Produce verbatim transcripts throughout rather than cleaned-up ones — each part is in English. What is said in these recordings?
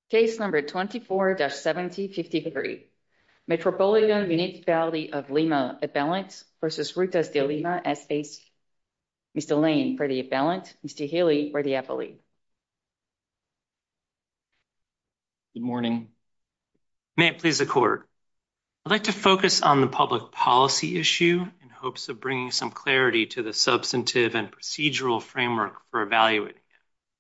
Case number twenty-four seventy fifty-three. Metropolitan Municipality of Lima Appellant versus Rutas de Lima S A C. Mister Lane for the appellant, Mister Healy for the appellee. Good morning. May it please the court. I'd like to focus on the public policy issue in hopes of bringing some clarity to the substantive and procedural framework for evaluating it.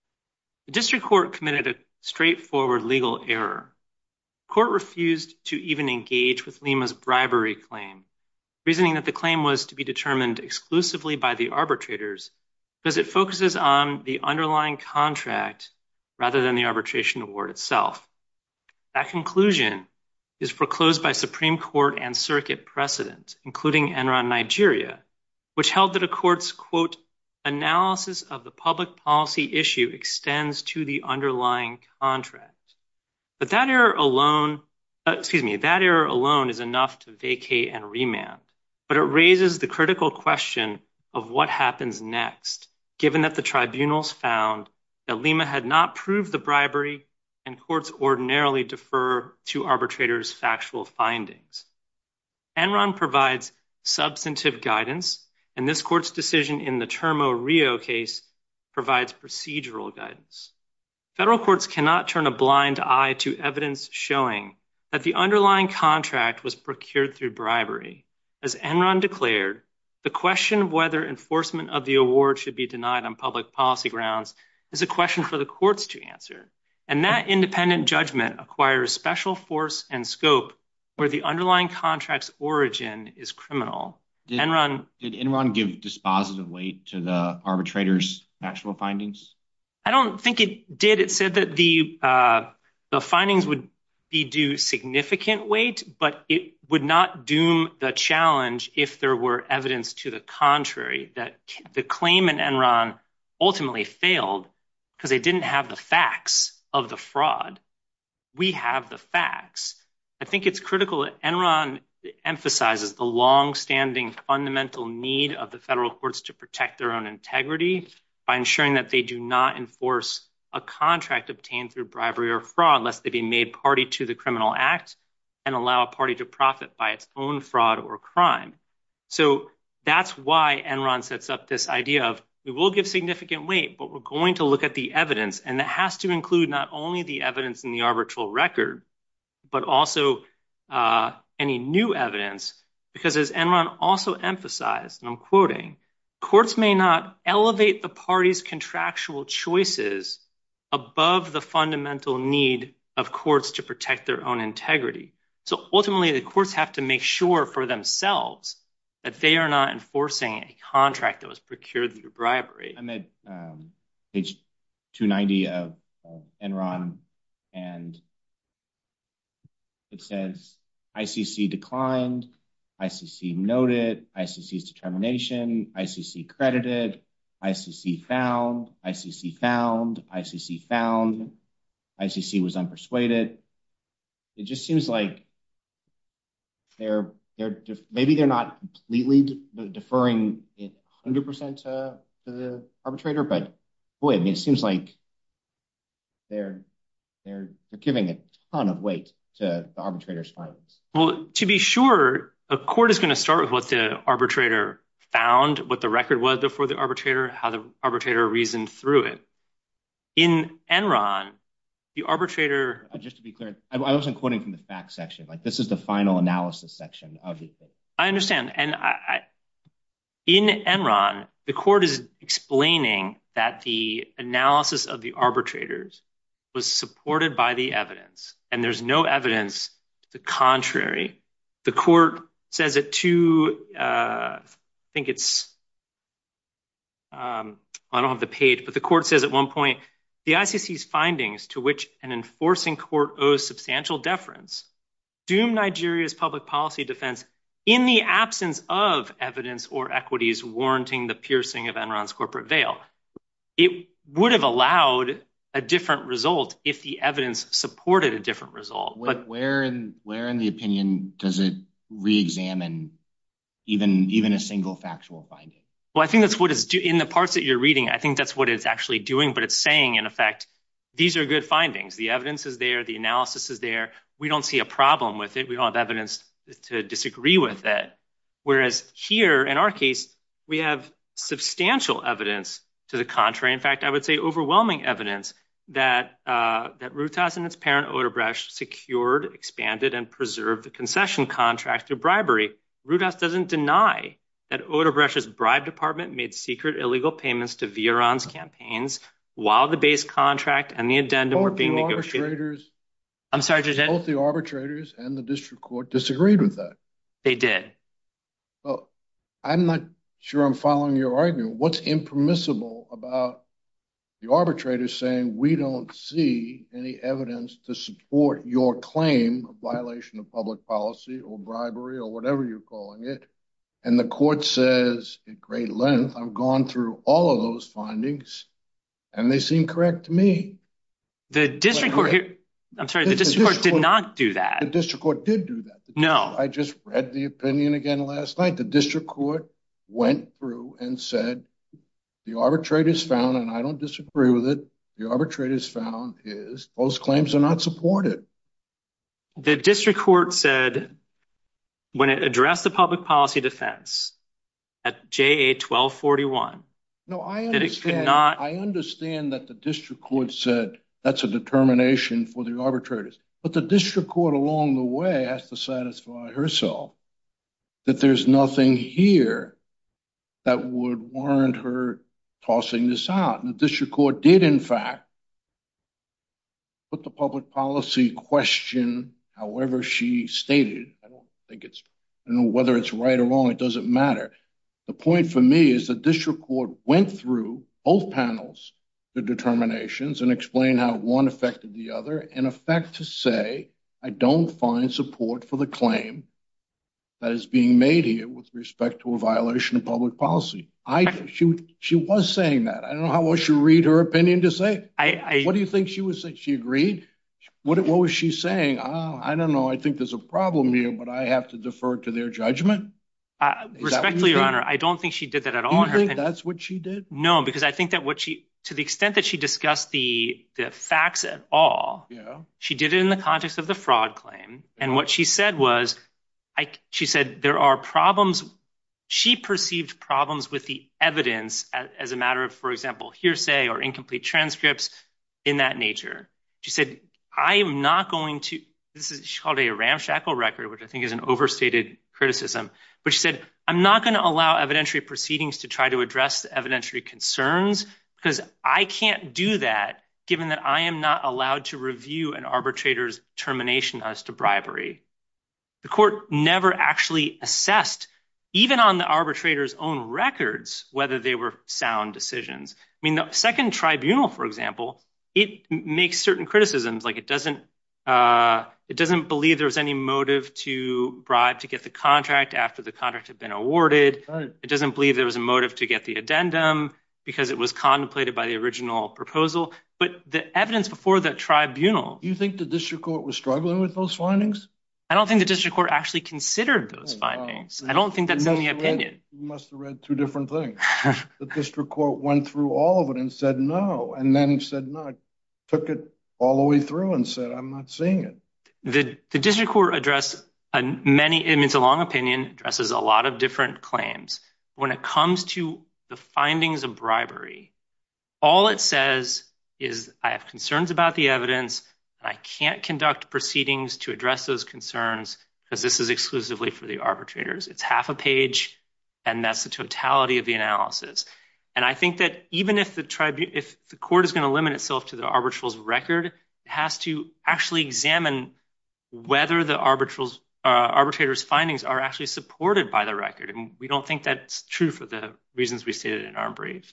The district court committed a straightforward legal error. The court refused to even engage with Lima's bribery claim, reasoning that the claim was to be determined exclusively by the arbitrators because it focuses on the underlying contract rather than the arbitration award itself. That conclusion is foreclosed by Supreme Court and circuit precedent, including Enron Nigeria, which held that a court's, quote, analysis of the public policy issue extends to the underlying contract. But that error alone, uh, excuse me, that error alone is enough to vacate and remand. But it raises the critical question of what happens next, given that the tribunals found that Lima had not proved the bribery and courts ordinarily defer to arbitrators' factual findings. Enron provides substantive guidance, and this court's decision in the Termo Rio case provides procedural guidance. Federal courts cannot turn a blind eye to evidence showing that the underlying contract was procured through bribery. As Enron declared, the question of whether enforcement of the award should be denied on public policy grounds is a question for the courts to answer. And that independent judgment acquires special force and scope where the underlying contract's origin is criminal. Did Enron, did Enron give dispositive weight to the arbitrator's factual findings? I don't think it did. It said that the uh, the findings would be due significant weight, but it would not doom the challenge if there were evidence to the contrary, that the claim in Enron ultimately failed because they didn't have the facts of the fraud. We have the facts. I think it's critical that Enron emphasizes the long-standing fundamental need of the federal courts to protect their own integrity by ensuring that they do not enforce a contract obtained through bribery or fraud, lest they be made party to the criminal act and allow a party to profit by its own fraud or crime. So that's why Enron sets up this idea of we will give significant weight, but we're going to look at the evidence, and that has to include not only the evidence in the arbitral record, but also uh, any new evidence, because as Enron also emphasized, and I'm quoting, courts may not elevate the parties' contractual choices above the fundamental need of courts to protect their own integrity. So ultimately, the courts have to make sure for themselves that they are not enforcing a contract that was procured through bribery. I'm at um, page two ninety of, of Enron, and it says I C C declined, I C C noted, I C C's determination, I C C credited, I C C found, I C C found, I C C found, I C C was unpersuaded. It just seems like they're they're def- maybe they're not completely de- deferring it one hundred percent to, to the arbitrator, but boy, I mean, it seems like they're they're they're giving a ton of weight to the arbitrator's findings. Well, to be sure, a court is going to start with what the arbitrator found, what the record was before the arbitrator, how the arbitrator reasoned through it. In Enron, the arbitrator... Uh, just to be clear, I, I wasn't quoting from the facts section. Like, this is the final analysis section of the thing. I understand. And I, I, in Enron, the court is explaining that the analysis of the arbitrators was supported by the evidence, and there's no evidence to the contrary. The court says it to, uh, I think it's, um, I don't have the page, but the court says at one point, the I C C's findings, to which an enforcing court owes substantial deference, doom Nigeria's public policy defense in the absence of evidence or equities warranting the piercing of Enron's corporate veil. It would have allowed a different result if the evidence supported a different result. Where, but where in where in the opinion does it re-examine even even a single factual finding? Well, I think that's what it's do in the parts that you're reading. I think that's what it's actually doing, but it's saying, in effect, these are good findings. The evidence is there. The analysis is there. We don't see a problem with it. We don't have evidence to disagree with it. Whereas here, in our case, we have substantial evidence to the contrary. In fact, I would say overwhelming evidence that uh, that Rutas and its parent Odebrecht secured, expanded, and preserved the concession contract through bribery. Rutas doesn't deny that Odebrecht's bribe department made secret illegal payments to Vioron's campaigns while the base contract and the addendum both were being the negotiated. Arbitrators, I'm sorry, Judge Ed? Both the arbitrators and the district court disagreed with that. They did. Well, I'm not sure I'm following your argument. What's impermissible about the arbitrators saying we don't see any evidence to support your claim of violation of public policy or bribery or whatever you're calling it? And the court says at great length, I've gone through all of those findings and they seem correct to me. The district court here, I'm sorry, the district court did not do that. The district court did do that. No. I just read the opinion again last night. The district court went through and said the arbitrators found, and I don't disagree with it, the arbitrators found is those claims are not supported. The district court said when it addressed the public policy defense at J A twelve forty-one. No, I that it understand. could not. I understand that the district court said that's a determination for the arbitrators. But the district court along the way has to satisfy herself that there's nothing here that would warrant her tossing this out. And the district court did, in fact, put the public policy question, however she stated. I don't think it's, I don't know whether it's right or wrong. It doesn't matter. The point for me is the district court went through both panels, the determinations, and explained how one affected the other, in effect to say, I don't find support for the claim that is being made here with respect to a violation of public policy. I she she was saying that. I don't know how else you read her opinion to say. I, I what do you think she was saying? She agreed. What what was she saying? Oh, I don't know. I think there's a problem here, but I have to defer to their judgment. Uh, respectfully, Your Honor, I don't think she did that at all. Do you in her think opinion. That's what she did? No, because I think that what she, to the extent that she discussed the the facts at all, yeah, she did it in the context of the fraud claim. Yeah. And what she said was, I she said there are problems. She perceived problems with the evidence as, as a matter of, for example, hearsay or incomplete transcripts in that nature. She said, I am not going to. This is she called it a ramshackle record, which I think is an overstated criticism. But she said, I'm not going to allow evidentiary proceedings to try to address the evidentiary concerns because I can't do that, given that I am not allowed to review an arbitrator's termination as to bribery. The court never actually assessed, even on the arbitrator's own records, whether they were sound decisions. I mean, the second tribunal, for example, it makes certain criticisms, like it doesn't uh, it doesn't believe there was any motive to bribe to get the contract after the contract had been awarded. Right. It doesn't believe there was a motive to get the addendum because it was contemplated by the original proposal. But the evidence before the tribunal. Do you think the district court was struggling with those findings? I don't think the district court actually considered those oh, findings. Wow. I don't think that's in the opinion. Read, you must have read two different things. The district court went through all of it and said no, and then said no, took it all the way through and said, I'm not seeing it. The, the district court addressed a many, I mean, it's a long opinion, addresses a lot of different claims. When it comes to the findings of bribery, all it says is I have concerns about the evidence and I can't conduct proceedings to address those concerns because this is exclusively for the arbitrators. It's half a page, and that's the totality of the analysis. And I think that even if the tribu- if the court is going to limit itself to the arbitral's record, it has to actually examine whether the arbitral's, uh, arbitrator's findings are actually supported by the record. And we don't think that's true for the reasons we stated in our brief.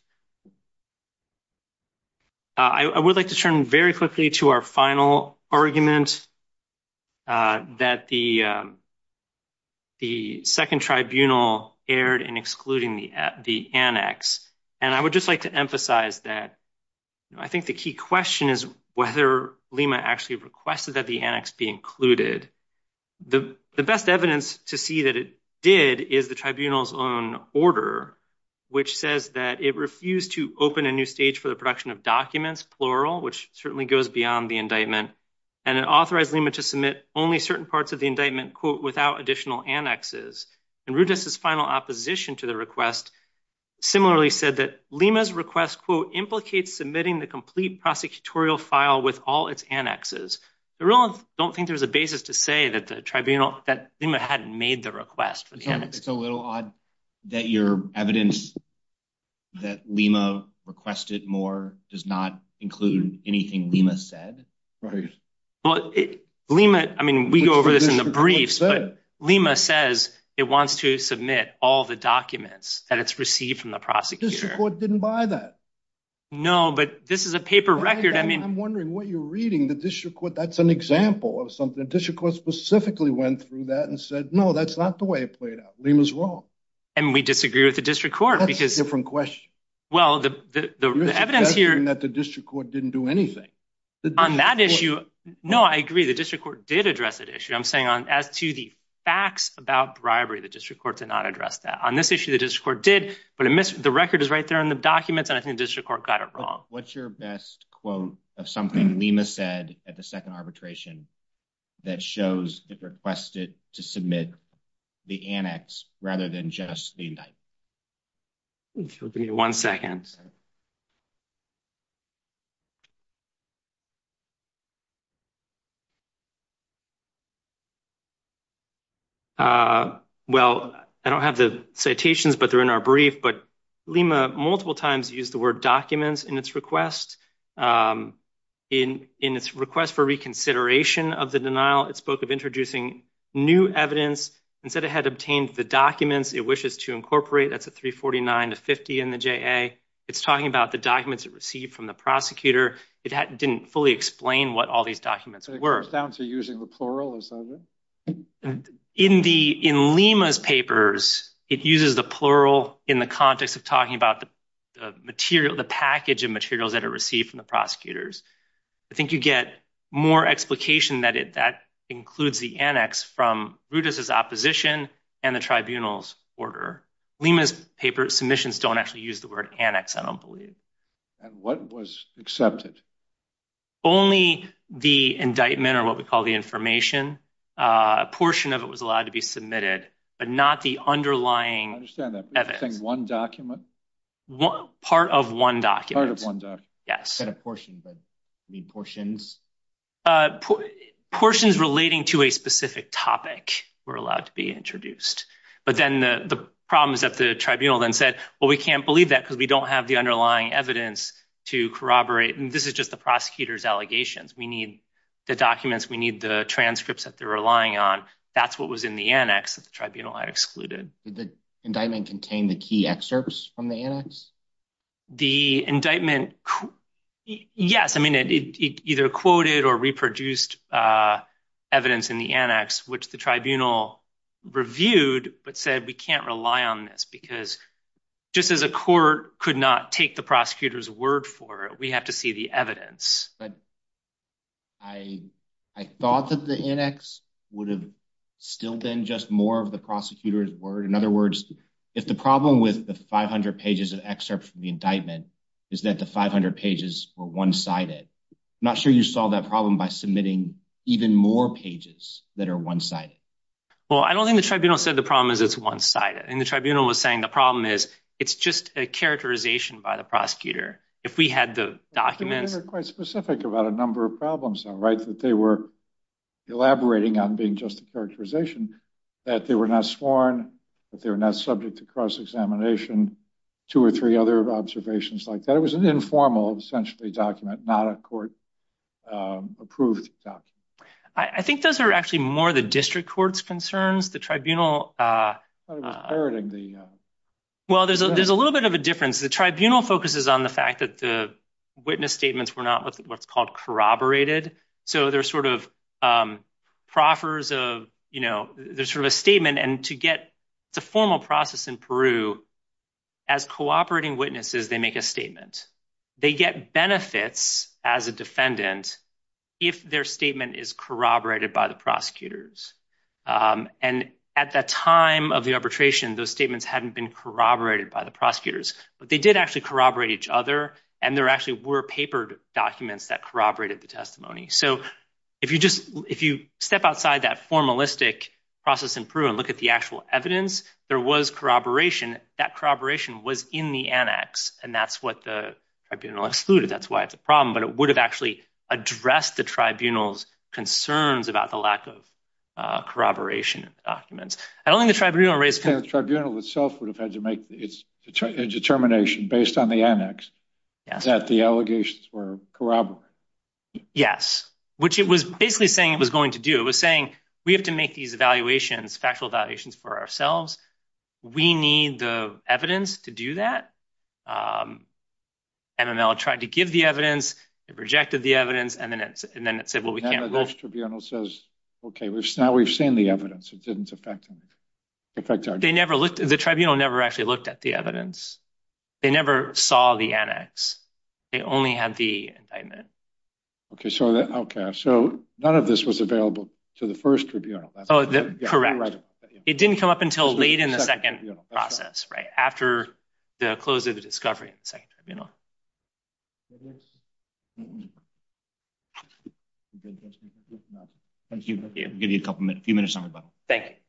Uh, I, I would like to turn very quickly to our final argument uh, that the um, the second tribunal erred in excluding the uh, the annex. And I would just like to emphasize that you know, I think the key question is whether Lima actually requested that the annex be included. The, the best evidence to see that it did is the tribunal's own order, which says that it refused to open a new stage for the production of documents, plural, which certainly goes beyond the indictment, and it authorized Lima to submit only certain parts of the indictment, quote, without additional annexes. And Rutas' final opposition to the request similarly said that Lima's request, quote, implicates submitting the complete prosecutorial file with all its annexes. I really don't think there's a basis to say that the tribunal, that Lima hadn't made the request for the annex. It's a little odd that your evidence that Lima requested more does not include anything Lima said. Right. Well, it, Lima, I mean, we Which go over the this in the district briefs, court but said. Lima says it wants to submit all the documents that it's received from the The prosecutor. district court didn't buy that. No, but this is a paper record. I, I'm, mean, I'm wondering what you're reading. The district court, that's an example of something. The district court specifically went through that and said, no, that's not the way it played out. Lima's wrong. And we disagree with the district court That's because, a different question. well, the the, the, You're the evidence here that the district court didn't do anything. on that court, issue. No, I agree. The district court did address that issue. I'm saying on as to the facts about bribery, the district court did not address that. On this issue, the district court did, but it missed, the record is right there in the documents, and I think the district court got it wrong. What's your best quote of something Lima said at the second arbitration that shows it requested to submit the annex rather than just the indictment? Give me one second. Uh, well, I don't have the citations, but they're in our brief. But Lima multiple times used the word documents in its request. Um, in, in its request for reconsideration of the denial, it spoke of introducing new evidence. Instead, it had obtained the documents it wishes to incorporate. That's a three forty-nine to fifty in the J A. It's talking about the documents it received from the prosecutor. It had, didn't fully explain what all these documents it were. It comes down to using the plural, is that it? In the in Lima's papers, it uses the plural in the context of talking about the, the material, the package of materials that it received from the prosecutors. I think you get more explication that it that includes the annex from Rutas' opposition and the tribunal's order. Lima's paper submissions don't actually use the word annex, I don't believe. And what was accepted? Only the indictment, or what we call the information. Uh, a portion of it was allowed to be submitted, but not the underlying I understand that. But evidence. You're saying one document? One, part of one document. Part of one document. Yes. Said a portion, but I mean portions. Uh, por- portions relating to a specific topic were allowed to be introduced. But then the, the problem is that the tribunal then said, well, we can't believe that because we don't have the underlying evidence to corroborate. And this is just the prosecutor's allegations. We need the documents, we need the transcripts that they're relying on. That's what was in the annex that the tribunal had excluded. Did the indictment contain the key excerpts from the annex? The indictment, yes. I mean, it, it, it either quoted or reproduced uh, evidence in the annex, which the tribunal reviewed, but said we can't rely on this because just as a court could not take the prosecutor's word for it, we have to see the evidence. But I I thought that the annex would have still been just more of the prosecutor's word. In other words, if the problem with the five hundred pages of excerpts from the indictment is that the five hundred pages were one-sided, I'm not sure you solved that problem by submitting even more pages that are one-sided. Well, I don't think the tribunal said the problem is it's one-sided. And the tribunal was saying the problem is it's just a characterization by the prosecutor. If we had the documents. They were quite specific about a number of problems, though, right? That they were elaborating on being just a characterization, that they were not sworn, that they were not subject to cross-examination, two or three other observations like that. It was an informal, essentially, document, not a court-approved um, document. I, I think those are actually more the district court's concerns. The tribunal. Uh, I thought it was parroting the. Uh, Well, there's a, there's a little bit of a difference. The tribunal focuses on the fact that the witness statements were not what, what's called corroborated. So they're sort of um, proffers of, you know, there's sort of a statement. And to get, it's a formal process in Peru. As cooperating witnesses, they make a statement. They get benefits as a defendant if their statement is corroborated by the prosecutors. Um, and at the time of the arbitration, those statements hadn't been corroborated by the prosecutors, but they did actually corroborate each other. And there actually were papered documents that corroborated the testimony. So if you just if you step outside that formalistic process in Peru and look at the actual evidence, there was corroboration. That corroboration was in the annex, and that's what the tribunal excluded. That's why it's a problem. But it would have actually addressed the tribunal's concerns about the lack of uh, corroboration in the documents. I don't think the tribunal raised. The tribunal itself would have had to make its determination based on the annex. Yes. That the allegations were corroborated. Yes, which it was basically saying it was going to do. It was saying we have to make these evaluations, factual evaluations for ourselves. We need the evidence to do that. Um, M M L tried to give the evidence, it rejected the evidence, and then it, and then it said, well, we and can't. The next tribunal says, okay, we've now we've seen the evidence. It didn't affect anything. Affect our. They never looked. The tribunal never actually looked at the evidence. They never saw the annex. They only had the indictment. Okay, so that, okay, so none of this was available to the first tribunal. That's oh, the, yeah, correct. Right that, yeah. It didn't come up until this late in the the second, second right. process, right. right after the close of the discovery in the second tribunal. Thank you. I'll give you a couple minutes, few minutes on rebuttal. Thank you.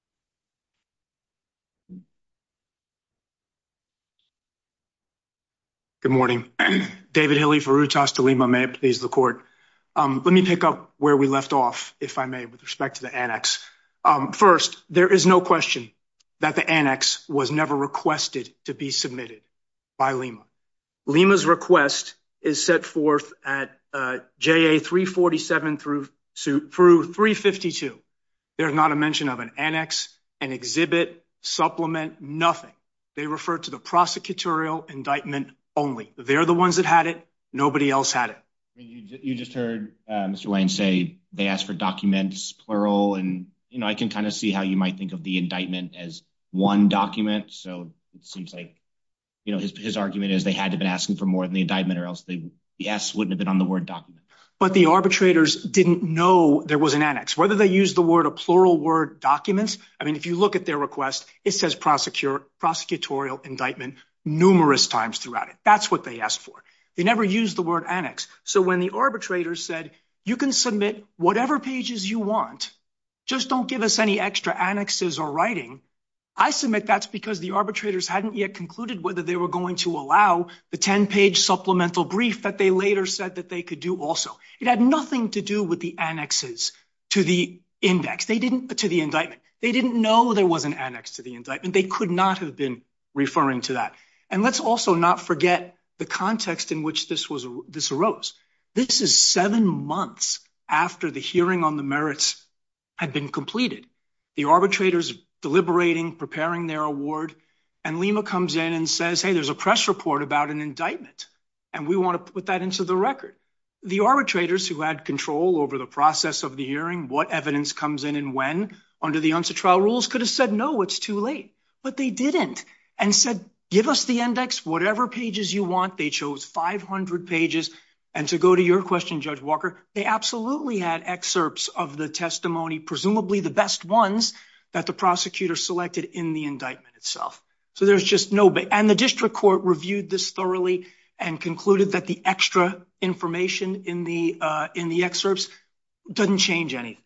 Good morning. David Hilly for Rutas de Lima. May it please the court. Um, let me pick up where we left off, if I may, with respect to the annex. Um, first, there is no question that the annex was never requested to be submitted by Lima. Lima's request is set forth at uh, J A three forty-seven through, through three fifty-two. There's not a mention of an annex, an exhibit, supplement, nothing. They refer to the prosecutorial indictment only. They're the ones that had it. Nobody else had it. You, you just heard uh, Mister Wayne say they asked for documents, plural, and you know I can kind of see how you might think of the indictment as one document. So it seems like you know his his argument is they had to have been asking for more than the indictment, or else they, the S wouldn't have been on the word document. But the arbitrators didn't know there was an annex. Whether they used the word, a plural word, documents. I mean, if you look at their request, it says prosecutor, prosecutorial indictment numerous times throughout it. That's what they asked for. They never used the word annex. So when the arbitrators said, you can submit whatever pages you want, just don't give us any extra annexes or writing, I submit that's because the arbitrators hadn't yet concluded whether they were going to allow the ten-page supplemental brief that they later said that they could do also. It had nothing to do with the annexes to the index. They didn't, to the indictment. They didn't know there was an annex to the indictment. They could not have been referring to that. And let's also not forget the context in which this was this arose. This is seven months after the hearing on the merits had been completed. The arbitrators deliberating, preparing their award, and Lima comes in and says, hey, there's a press report about an indictment, and we want to put that into the record. The arbitrators who had control over the process of the hearing, what evidence comes in and when, under the UNSA trial rules, could have said, no, it's too late. But they didn't, and said, give us the index, whatever pages you want. They chose five hundred pages. And to go to your question, Judge Walker, they absolutely had excerpts of the testimony, presumably the best ones that the prosecutor selected in the indictment itself. So there's just no, and the district court reviewed this thoroughly and concluded that the extra information in the uh, in the excerpts doesn't change anything.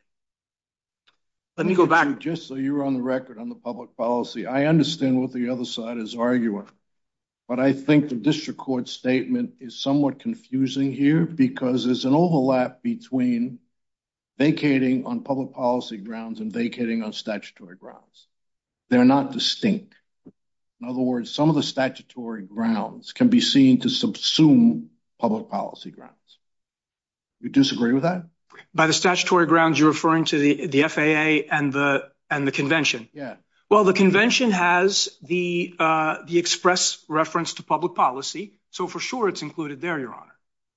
Let me go back. Just so you're on the record on the public policy, I understand what the other side is arguing, but I think the district court statement is somewhat confusing here because there's an overlap between vacating on public policy grounds and vacating on statutory grounds. They're not distinct. In other words, some of the statutory grounds can be seen to subsume public policy grounds. You disagree with that? By the statutory grounds, you're referring to the, the F A A and the and the convention. Yeah. Well, the convention has the uh, the express reference to public policy, so for sure it's included there, Your Honor.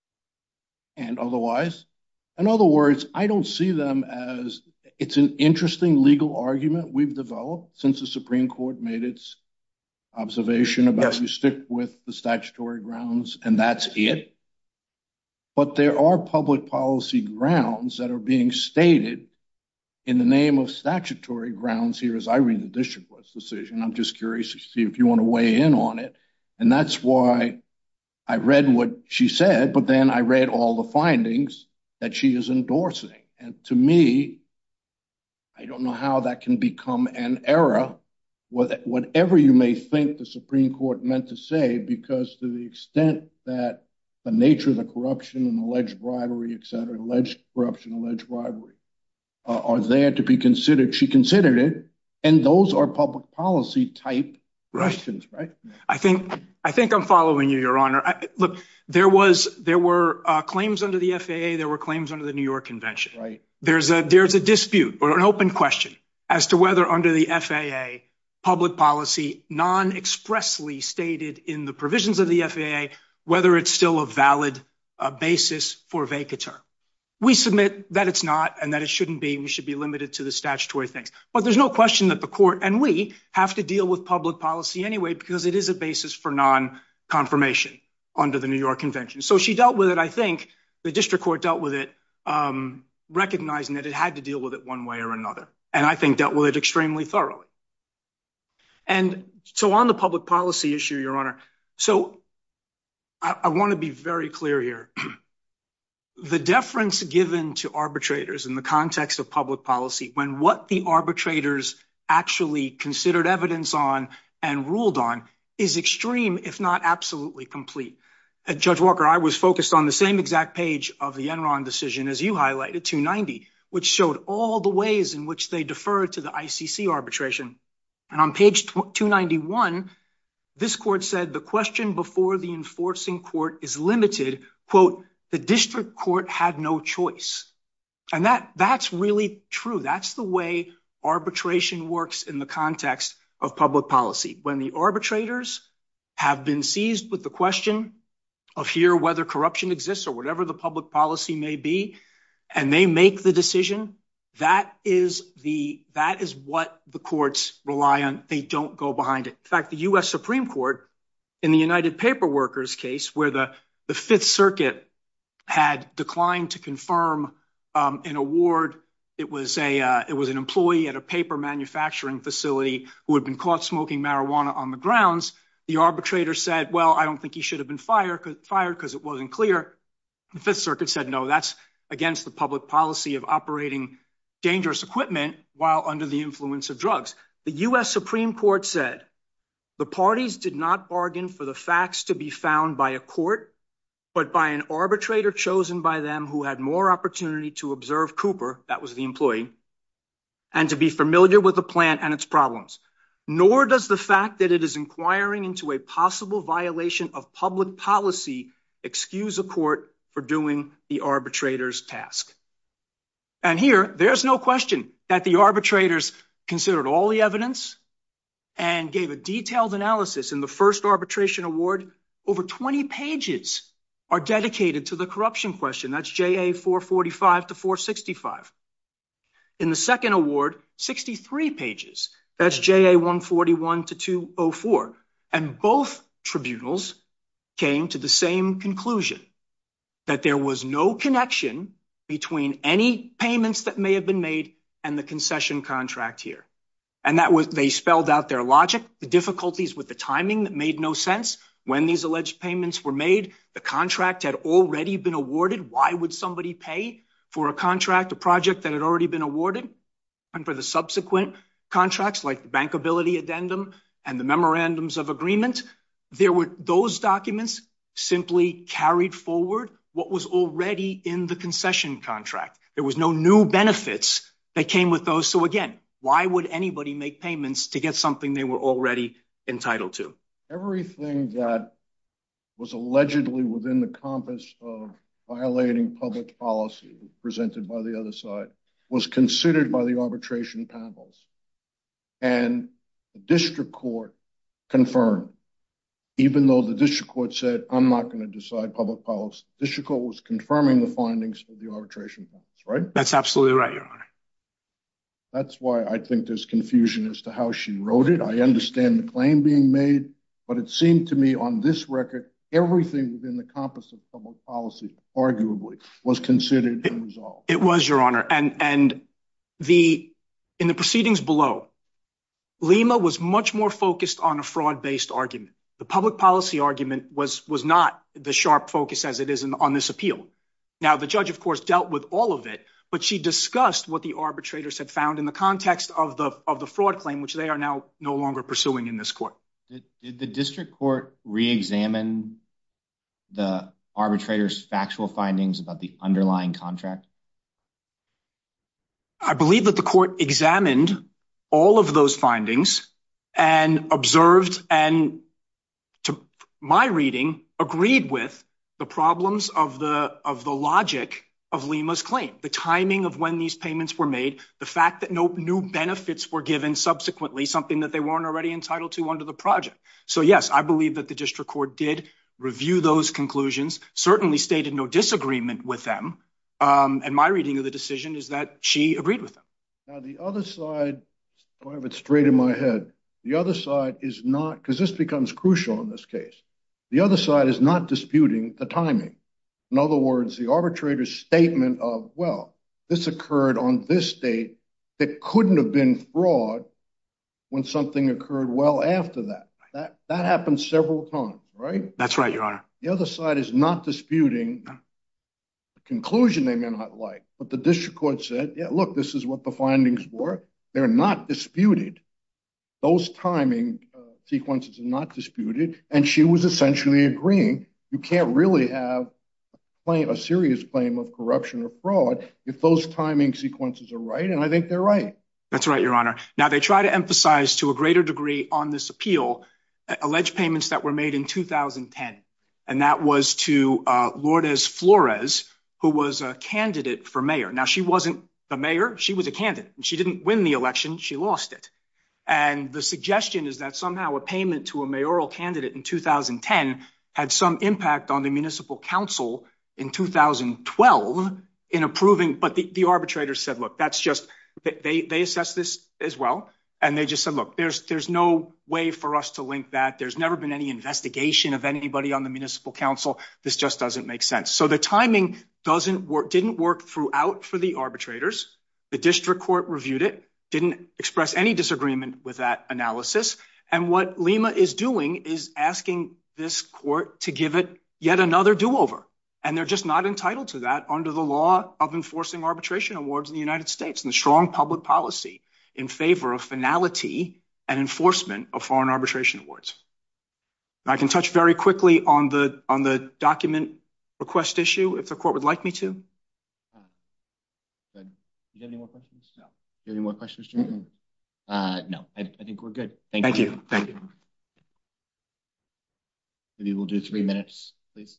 And otherwise, in other words, I don't see them as it's an interesting legal argument we've developed since the Supreme Court made its observation about yes. you stick with the statutory grounds and that's it. But there are public policy grounds that are being stated in the name of statutory grounds here, as I read the district court's decision, I'm just curious to see if you want to weigh in on it. And that's why I read what she said, but then I read all the findings that she is endorsing. And to me, I don't know how that can become an error, whatever you may think the Supreme Court meant to say, because to the extent that the nature of the corruption and alleged bribery, et cetera, alleged corruption, alleged bribery, uh, are there to be considered, she considered it, and those are public policy type questions, right? I think I think I'm following you, Your Honor. I, look, there was there were uh, claims under the F A A, there were claims under the New York Convention. Right. There's a there's a dispute or an open question as to whether under the F A A, public policy non-expressly stated in the provisions of the F A A, whether it's still a valid uh, basis for vacatur. We submit that it's not and that it shouldn't be. We should be limited to the statutory things. But there's no question that the court and we have to deal with public policy anyway, because it is a basis for non-confirmation under the New York Convention. So she dealt with it, I think, the district court dealt with it, um, recognizing that it had to deal with it one way or another. And I think dealt with it extremely thoroughly. And so on the public policy issue, Your Honor, so I, I want to be very clear here. The deference given to arbitrators in the context of public policy, when what the arbitrators actually considered evidence on and ruled on is extreme, if not absolutely complete. Uh, Judge Walker, I was focused on the same exact page of the Enron decision as you highlighted, two ninety, which showed all the ways in which they deferred to the I C C arbitration. And on page two ninety-one, this court said the question before the enforcing court is limited, quote, the district court had no choice. And that that's really true. That's the way arbitration works in the context of public policy. When the arbitrators have been seized with the question of here whether corruption exists or whatever the public policy may be, and they make the decision, that is the that is what the courts rely on. They don't go behind it. In fact, the U S Supreme Court in the United Paper Workers case, where the, the Fifth Circuit had declined to confirm um, an award. It was a uh, it was an employee at a paper manufacturing facility who had been caught smoking marijuana on the grounds. The arbitrator said, well, I don't think he should have been fired fired because it wasn't clear. The Fifth Circuit said, no, that's against the public policy of operating dangerous equipment while under the influence of drugs. The U S Supreme Court said the parties did not bargain for the facts to be found by a court, but by an arbitrator chosen by them who had more opportunity to observe Cooper, that was the employee, and to be familiar with the plant and its problems. Nor does the fact that it is inquiring into a possible violation of public policy excuse a court for doing the arbitrator's task. And here, there's no question that the arbitrators considered all the evidence and gave a detailed analysis. In the first arbitration award, over twenty pages are dedicated to the corruption question. That's J A four forty-five to four sixty-five. In the second award, sixty-three pages. That's J A one forty-one to two oh four. And both tribunals came to the same conclusion, that there was no connection between any payments that may have been made and the concession contract here. And that was, they spelled out their logic, the difficulties with the timing that made no sense. When these alleged payments were made, the contract had already been awarded. Why would somebody pay for a contract, a project that had already been awarded? And for the subsequent contracts like the bankability addendum and the memorandums of agreement, there were those documents simply carried forward what was already in the concession contract. There was no new benefits that came with those. So again, why would anybody make payments to get something they were already entitled to? Everything that was allegedly within the compass of violating public policy presented by the other side was considered by the arbitration panels. And the district court confirmed, even though the district court said, I'm not going to decide public policy. The district court was confirming the findings of the arbitration panels, right? That's absolutely right, Your Honor. That's why I think there's confusion as to how she wrote it. I understand the claim being made, but it seemed to me on this record, everything within the compass of public policy, arguably, was considered and resolved. It was, Your Honor. And, and the in the proceedings below, Lima was much more focused on a fraud-based argument. The public policy argument was was not the sharp focus as it is in, on this appeal. Now, the judge, of course, dealt with all of it, but she discussed what the arbitrators had found in the context of the of the fraud claim, which they are now no longer pursuing in this court. Did, did the district court re-examine the arbitrator's factual findings about the underlying contract? I believe that the court examined all of those findings and observed and, to my reading, agreed with the problems of the of the logic of Lima's claim, the timing of when these payments were made, the fact that no new benefits were given subsequently, something that they weren't already entitled to under the project. So, yes, I believe that the district court did review those conclusions, certainly stated no disagreement with them. Um, and my reading of the decision is that she agreed with them. Now, the other side, I have it straight in my head. The other side is not, because this becomes crucial in this case. The other side is not disputing the timing. In other words, the arbitrator's statement of, well, this occurred on this date that couldn't have been fraud when something occurred well after that. That that happened several times, right? That's right, Your Honor. The other side is not disputing the conclusion they may not like, but the district court said, yeah, look, this is what the findings were. They're not disputed. Those timing uh, sequences are not disputed, and she was essentially agreeing you can't really have claim, a serious claim of corruption or fraud if those timing sequences are right, and I think they're right. That's right, Your Honor. Now, they try to emphasize to a greater degree on this appeal uh, alleged payments that were made in two thousand ten, and that was to uh, Lourdes Flores, who was a candidate for mayor. Now, she wasn't the mayor. She was a candidate, and she didn't win the election. She lost it. And the suggestion is that somehow a payment to a mayoral candidate in two thousand ten had some impact on the municipal council in two thousand twelve in approving, but the, the arbitrators said, look, that's just, they, they assessed this as well. And they just said, look, there's, there's no way for us to link that. There's never been any investigation of anybody on the municipal council. This just doesn't make sense. So the timing doesn't work, didn't work throughout for the arbitrators. The district court reviewed it, didn't express any disagreement with that analysis. And what Lima is doing is asking this court to give it yet another do-over. And they're just not entitled to that under the law of enforcing arbitration awards in the United States and the strong public policy in favor of finality and enforcement of foreign arbitration awards. I can touch very quickly on the on the document request issue if the court would like me to. Uh, do you have any more questions? No. Do you have any more questions, Jim? Uh, no, I, I think we're good. Thank, Thank you. you. Thank you. Maybe we'll do three minutes, please.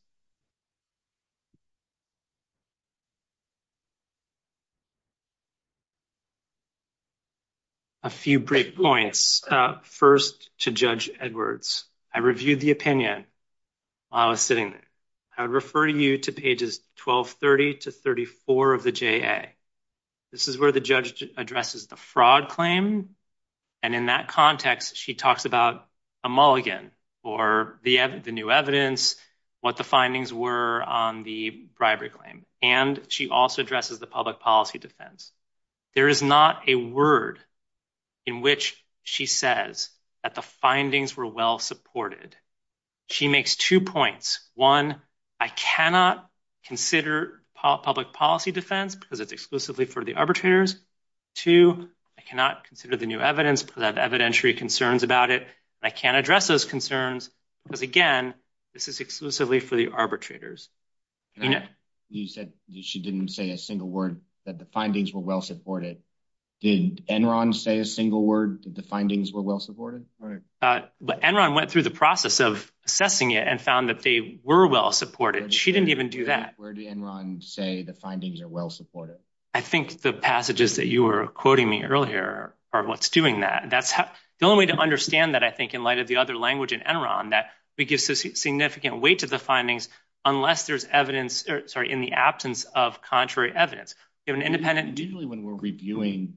A few brief points. Uh, first, to Judge Edwards, I reviewed the opinion while I was sitting there. I would refer you to pages twelve thirty to thirty-four of the J A. This is where the judge addresses the fraud claim. And in that context, she talks about a mulligan or the, the new evidence, what the findings were on the bribery claim. And she also addresses the public policy defense. There is not a word in which she says that the findings were well supported. She makes two points. One, I cannot consider public policy defense because it's exclusively for the arbitrators. Two, I cannot consider the new evidence because I have evidentiary concerns about it. And I can't address those concerns because, again, this is exclusively for the arbitrators. You know, you said she didn't say a single word that the findings were well supported. Did Enron say a single word that the findings were well supported? Right. Uh, but Enron went through the process of assessing it and found that they were well supported. She didn't even do that. Where did Enron say the findings are well supported? I think the passages that you were quoting me earlier are what's doing that. That's how, the only way to understand that, I think, in light of the other language in Enron, that we give significant weight to the findings unless there's evidence, or sorry, in the absence of contrary evidence. We have an independent. Usually when we're reviewing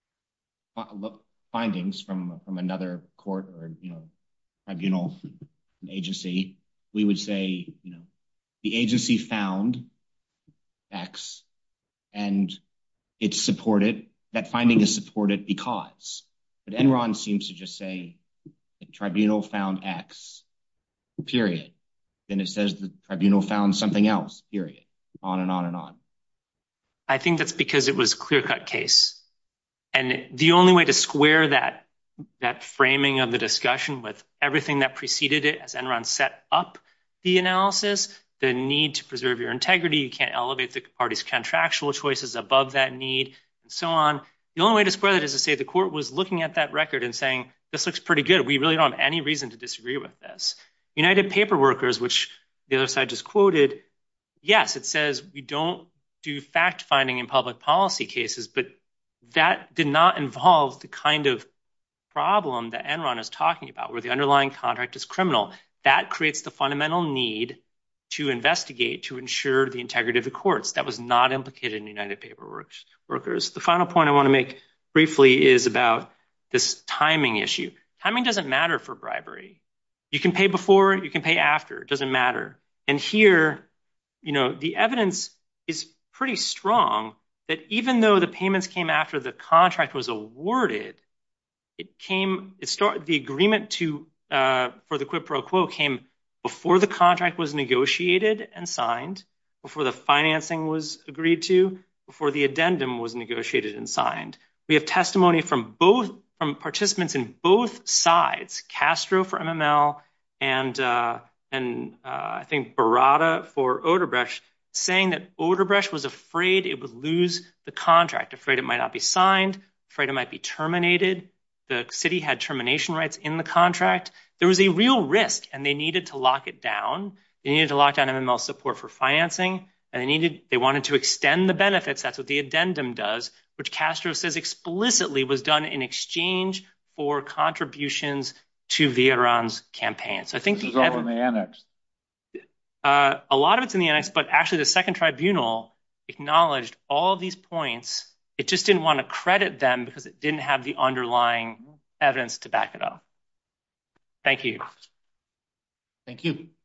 findings from from another court or, you know, tribunal, an agency, we would say, you know, the agency found X and it's supported that finding is supported because. But Enron seems to just say the tribunal found X, period. Then it says the tribunal found something else, period. On and on and on. I think that's because it was a clear-cut case. And the only way to square that, that framing of the discussion with everything that preceded it as Enron set up the analysis, the need to preserve your integrity, you can't elevate the party's contractual choices above that need, and so on. The only way to square that is to say the court was looking at that record and saying, this looks pretty good. We really don't have any reason to disagree with this. United Paper Workers, which the other side just quoted, yes, it says we don't do fact-finding in public policy cases, but that did not involve the kind of problem that Enron is talking about, where the underlying contract is criminal. That creates the fundamental need to investigate, to ensure the integrity of the courts. That was not implicated in United Paper Workers. The final point I want to make briefly is about this timing issue. Timing doesn't matter for bribery. You can pay before, you can pay after, it doesn't matter. And here, you know, the evidence is pretty strong that even though the payments came after the contract was awarded, it came, it started, the agreement to, uh, for the quid pro quo came before the contract was negotiated and signed, before the financing was agreed to, before the addendum was negotiated and signed. We have testimony from both, from participants in both sides, Castro for M M L and, uh, and uh, I think Barada for Odebrecht, saying that Odebrecht was afraid it would lose the contract, afraid it might not be signed, afraid it might be terminated. The city had termination rights in the contract. There was a real risk, and they needed to lock it down. They needed to lock down M M L support for financing, and they needed, they wanted to extend the benefits. That's what the addendum does, which Castro says explicitly was done in exchange for contributions to Villeron's campaign. So I think this is all in the annex. Uh, a lot of it's in the annex, but actually the second tribunal acknowledged all of these points. It just didn't want to credit them because it didn't have the underlying evidence to back it up. Thank you. Thank you.